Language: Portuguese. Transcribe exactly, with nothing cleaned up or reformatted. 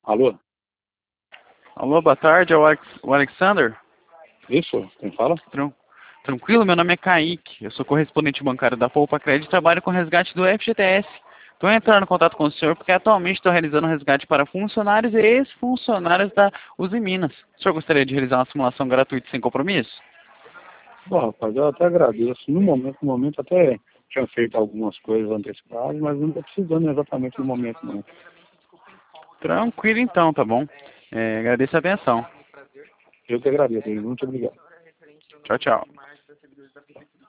Alô? Alô, boa tarde, é o Alex, o Alexander? Isso? Quem fala? Tran- Tranquilo, meu nome é Kaique, eu sou correspondente bancário da Poupa Crédito e trabalho com resgate do F G T S. Estou entrando em contato com o senhor porque atualmente estou realizando um resgate para funcionários e ex-funcionários da Uzi Minas. O senhor gostaria de realizar uma simulação gratuita sem compromisso? Bom, rapaz, eu até agradeço. No momento, no momento até tinha feito algumas coisas antecipadas, mas não estou precisando exatamente no momento, não. Tranquilo então, tá bom? É, agradeço a atenção. Eu que agradeço, muito obrigado. Tchau, tchau.